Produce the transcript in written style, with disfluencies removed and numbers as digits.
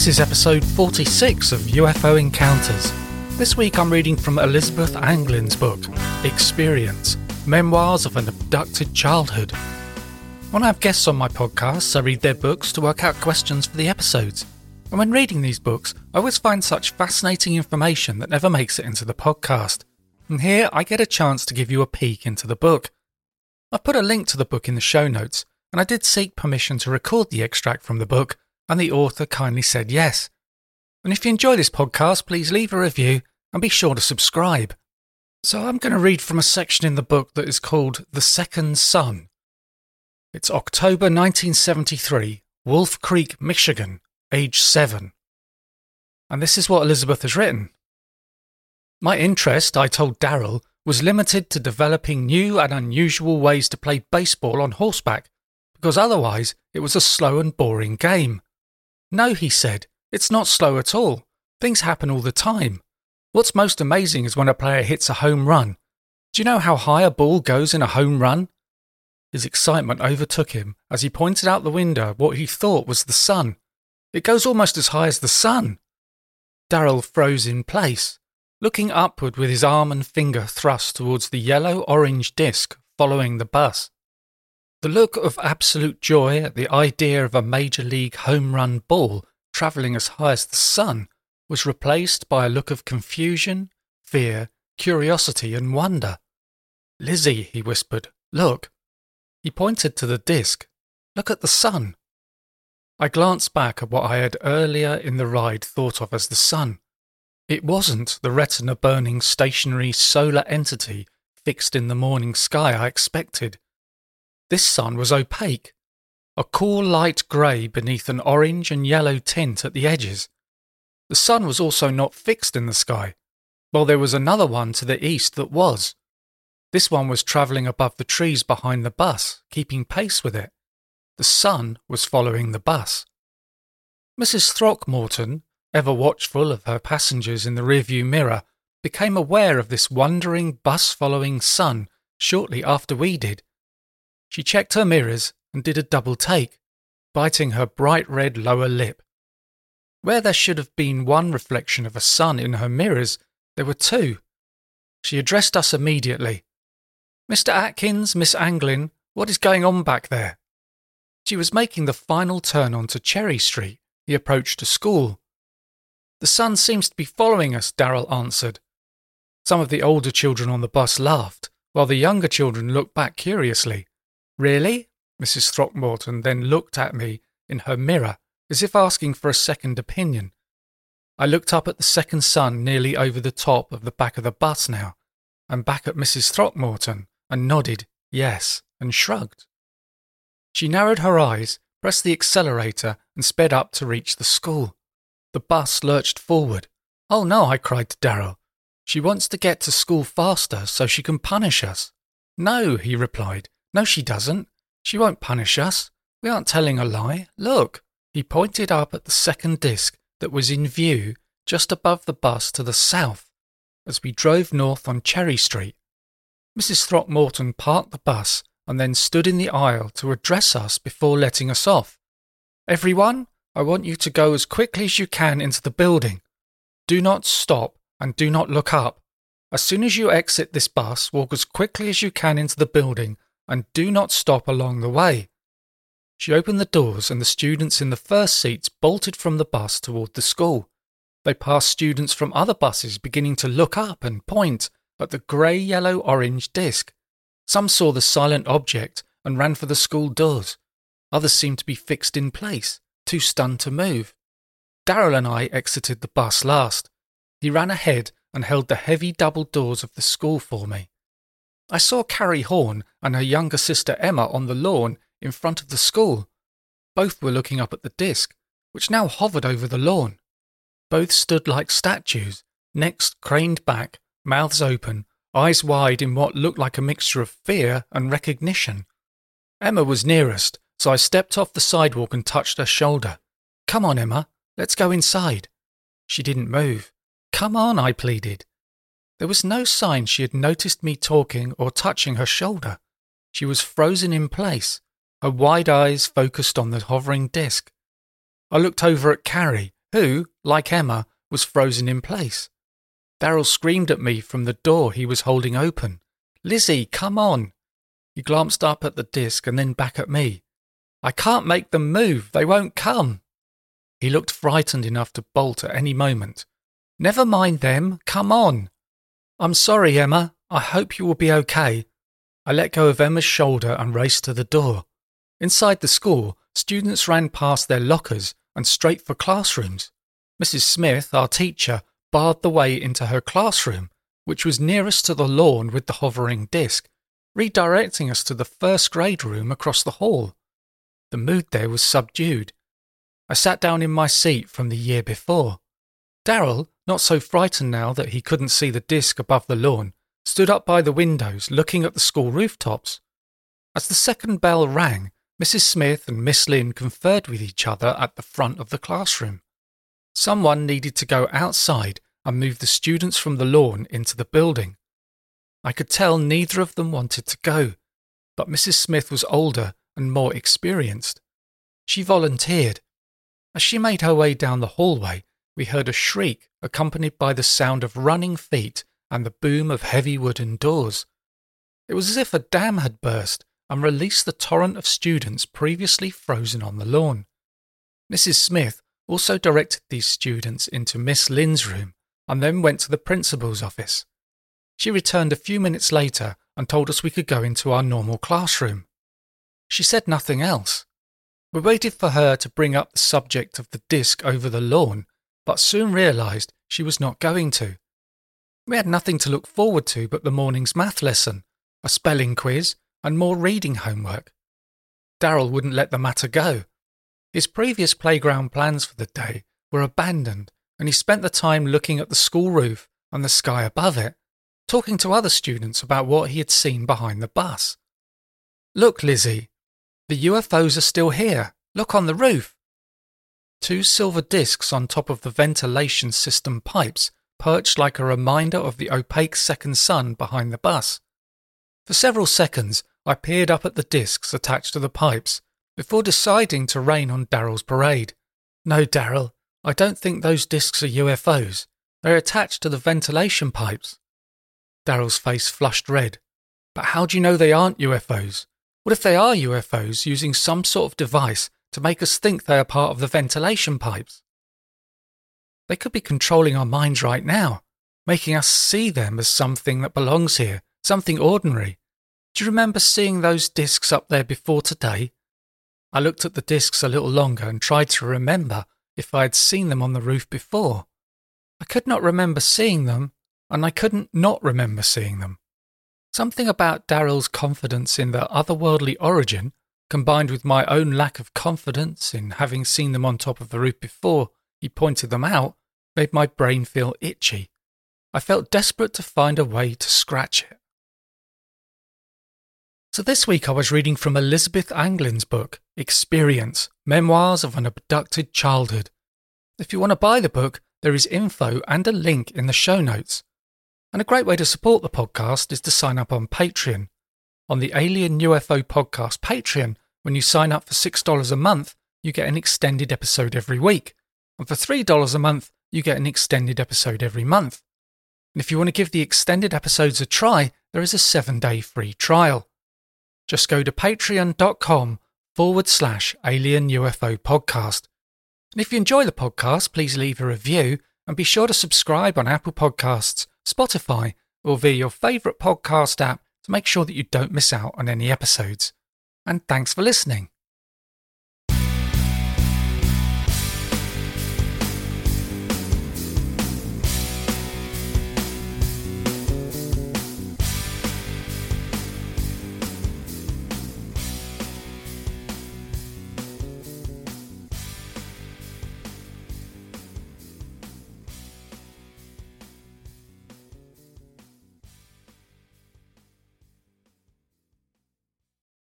This is episode 46 of UFO Encounters. This week I'm reading from Elizabeth Anglin's book, Experience, Memoirs of an Abducted Childhood. When I have guests on my podcasts, I read their books to work out questions for the episodes. And when reading these books, I always find such fascinating information that never makes it into the podcast. And here I get a chance to give you a peek into the book. I've put a link to the book in the show notes, and I did seek permission to record the extract from the book, and the author kindly said yes. And if you enjoy this podcast, please leave a review and be sure to subscribe. So I'm going to read from a section in the book that is called The Second Son. It's October 1973, Wolf Creek, Michigan, age 7. And this is what Elizabeth has written. My interest, I told Daryl, was limited to developing new and unusual ways to play baseball on horseback, because otherwise it was a slow and boring game. No, he said, it's not slow at all. Things happen all the time. What's most amazing is when a player hits a home run. Do you know how high a ball goes in a home run? His excitement overtook him as he pointed out the window what he thought was the sun. It goes almost as high as the sun. Daryl froze in place, looking upward with his arm and finger thrust towards the yellow-orange disc following the bus. The look of absolute joy at the idea of a major league home run ball travelling as high as the sun was replaced by a look of confusion, fear, curiosity and wonder. "Lizzie," he whispered, "look." He pointed to the disc. "Look at the sun." I glanced back at what I had earlier in the ride thought of as the sun. It wasn't the retina-burning stationary solar entity fixed in the morning sky I expected. This sun was opaque, a cool light grey beneath an orange and yellow tint at the edges. The sun was also not fixed in the sky, while there was another one to the east that was. This one was travelling above the trees behind the bus, keeping pace with it. The sun was following the bus. Mrs. Throckmorton, ever watchful of her passengers in the rearview mirror, became aware of this wandering bus-following sun shortly after we did. She checked her mirrors and did a double take, biting her bright red lower lip. Where there should have been one reflection of a sun in her mirrors, there were two. She addressed us immediately. "Mr. Atkins, Miss Anglin, what is going on back there?" She was making the final turn onto Cherry Street, the approach to school. "The sun seems to be following us," Daryl answered. Some of the older children on the bus laughed, while the younger children looked back curiously. "Really?" Mrs. Throckmorton then looked at me in her mirror, as if asking for a second opinion. I looked up at the second sun nearly over the top of the back of the bus now, and back at Mrs. Throckmorton, and nodded yes, and shrugged. She narrowed her eyes, pressed the accelerator, and sped up to reach the school. The bus lurched forward. "Oh no," I cried to Daryl. "She wants to get to school faster so she can punish us." "No," he replied. "No, she doesn't. She won't punish us. We aren't telling a lie. Look." He pointed up at the second disc that was in view just above the bus to the south as we drove north on Cherry Street. Mrs. Throckmorton parked the bus and then stood in the aisle to address us before letting us off. "Everyone, I want you to go as quickly as you can into the building. Do not stop and do not look up. As soon as you exit this bus, walk as quickly as you can into the building and do not stop along the way." She opened the doors and the students in the first seats bolted from the bus toward the school. They passed students from other buses beginning to look up and point at the grey yellow-orange disc. Some saw the silent object and ran for the school doors. Others seemed to be fixed in place, too stunned to move. Daryl and I exited the bus last. He ran ahead and held the heavy double doors of the school for me. I saw Carrie Horn and her younger sister Emma on the lawn in front of the school. Both were looking up at the disc, which now hovered over the lawn. Both stood like statues, necks craned back, mouths open, eyes wide in what looked like a mixture of fear and recognition. Emma was nearest, so I stepped off the sidewalk and touched her shoulder. "Come on, Emma, let's go inside." She didn't move. "Come on," I pleaded. There was no sign she had noticed me talking or touching her shoulder. She was frozen in place, her wide eyes focused on the hovering disc. I looked over at Carrie, who, like Emma, was frozen in place. Daryl screamed at me from the door he was holding open. "Lizzie, come on!" He glanced up at the disc and then back at me. "I can't make them move. They won't come." He looked frightened enough to bolt at any moment. "Never mind them. Come on." "I'm sorry, Emma. I hope you will be okay." I let go of Emma's shoulder and raced to the door. Inside the school, students ran past their lockers and straight for classrooms. Mrs. Smith, our teacher, barred the way into her classroom, which was nearest to the lawn with the hovering disc, redirecting us to the first grade room across the hall. The mood there was subdued. I sat down in my seat from the year before. Daryl, not so frightened now that he couldn't see the disc above the lawn, stood up by the windows looking at the school rooftops. As the second bell rang, Mrs. Smith and Miss Lynn conferred with each other at the front of the classroom. Someone needed to go outside and move the students from the lawn into the building. I could tell neither of them wanted to go, but Mrs. Smith was older and more experienced. She volunteered. As she made her way down the hallway, we heard a shriek accompanied by the sound of running feet and the boom of heavy wooden doors. It was as if a dam had burst and released the torrent of students previously frozen on the lawn. Mrs. Smith also directed these students into Miss Lynn's room and then went to the principal's office. She returned a few minutes later and told us we could go into our normal classroom. She said nothing else. We waited for her to bring up the subject of the disc over the lawn, but soon realised she was not going to. We had nothing to look forward to but the morning's math lesson, a spelling quiz, and more reading homework. Daryl wouldn't let the matter go. His previous playground plans for the day were abandoned, and he spent the time looking at the school roof and the sky above it, talking to other students about what he had seen behind the bus. "Look, Lizzie, the UFOs are still here. Look on the roof." Two silver discs on top of the ventilation system pipes perched like a reminder of the opaque second sun behind the bus. For several seconds, I peered up at the discs attached to the pipes before deciding to rain on Daryl's parade. "No, Daryl, I don't think those discs are UFOs. They're attached to the ventilation pipes." Daryl's face flushed red. "But how do you know they aren't UFOs? What if they are UFOs using some sort of device to make us think they are part of the ventilation pipes?" "They could be controlling our minds right now, making us see them as something that belongs here, something ordinary. Do you remember seeing those discs up there before today?" I looked at the discs a little longer and tried to remember if I had seen them on the roof before. I could not remember seeing them, and I couldn't not remember seeing them. Something about Daryl's confidence in their otherworldly origin, combined with my own lack of confidence in having seen them on top of the roof before he pointed them out, made my brain feel itchy. I felt desperate to find a way to scratch it. So this week I was reading from Elizabeth Anglin's book, Experience, Memoirs of an Abducted Childhood. If you want to buy the book, there is info and a link in the show notes. And a great way to support the podcast is to sign up on Patreon. On the Alien UFO Podcast Patreon, when you sign up for $6 a month, you get an extended episode every week. And for $3 a month, you get an extended episode every month. And if you want to give the extended episodes a try, there is a 7-day free trial. Just go to patreon.com/Alien UFO Podcast. And if you enjoy the podcast, please leave a review and be sure to subscribe on Apple Podcasts, Spotify, or via your favourite podcast app to make sure that you don't miss out on any episodes. And thanks for listening.